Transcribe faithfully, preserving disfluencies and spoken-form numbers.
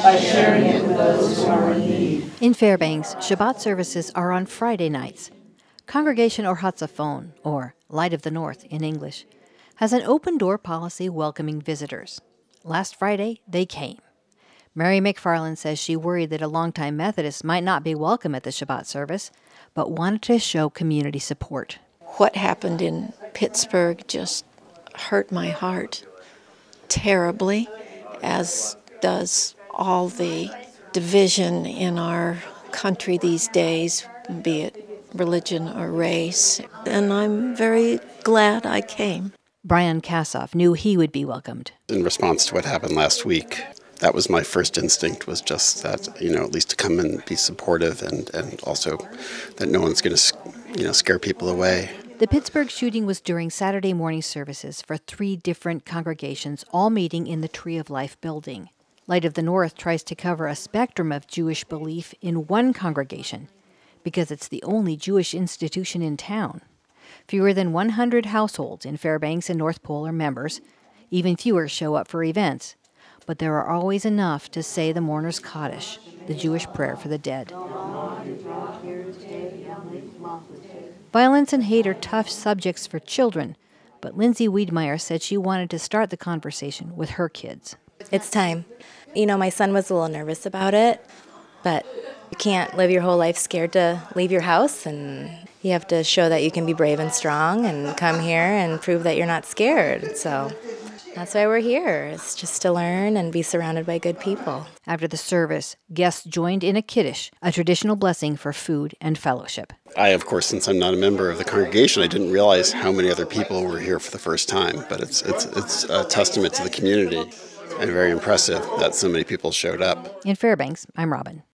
by sharing it with those who are in need. In Fairbanks, Shabbat services are on Friday nights. Congregation Or Hatzafon, or Light of the North in English, has an open-door policy welcoming visitors. Last Friday, they came. Mary McFarland says she worried that a longtime Methodist might not be welcome at the Shabbat service, but wanted to show community support. What happened in Pittsburgh just hurt my heart terribly, as does all the division in our country these days, be it religion or race. And I'm very glad I came. Brian Kassoff knew he would be welcomed. In response to what happened last week, that was my first instinct, was just that, you know, at least to come and be supportive, and, and also that no one's going to, you know, scare people away. The Pittsburgh shooting was during Saturday morning services for three different congregations, all meeting in the Tree of Life building. Light of the North tries to cover a spectrum of Jewish belief in one congregation, because it's the only Jewish institution in town. Fewer than one hundred households in Fairbanks and North Pole are members. Even fewer show up for events. But there are always enough to say the mourner's Kaddish, the Jewish prayer for the dead. Violence and hate are tough subjects for children, but Lindsay Wiedmeyer said she wanted to start the conversation with her kids. It's time. You know, my son was a little nervous about it, but you can't live your whole life scared to leave your house, and you have to show that you can be brave and strong and come here and prove that you're not scared. So that's why we're here. It's just to learn and be surrounded by good people. After the service, guests joined in a kiddush, a traditional blessing for food and fellowship. I, of course, since I'm not a member of the congregation, I didn't realize how many other people were here for the first time. But it's it's it's a testament to the community, and very impressive that so many people showed up. In Fairbanks, I'm Robin.